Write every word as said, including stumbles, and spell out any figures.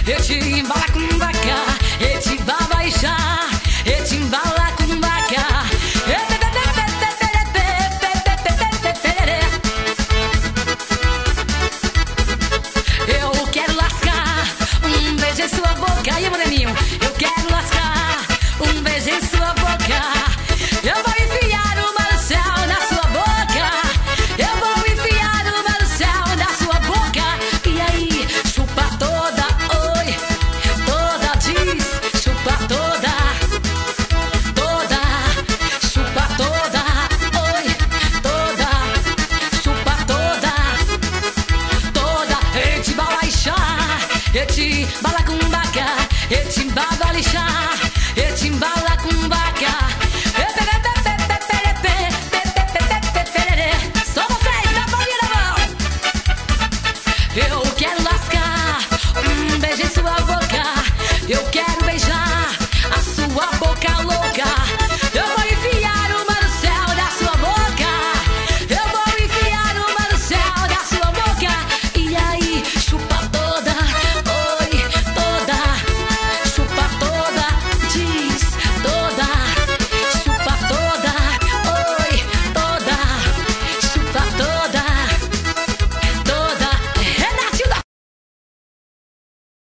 eti balacumbaca, eti babaixá, eti balacumbaca. Eu quero lascar um beijo em sua boca, aí moreninho. Eu quero lascar um beijo em sua boca. Eu vou enfiar o Marcel na sua boca. Eu vou enfiar o Marcel na sua boca. E aí, chupa toda, oi, toda diz, chupa toda, toda, chupa toda, oi, toda, chupa toda, toda. Eti balaixá, eti balacumbaca, eti babalixá, eti bala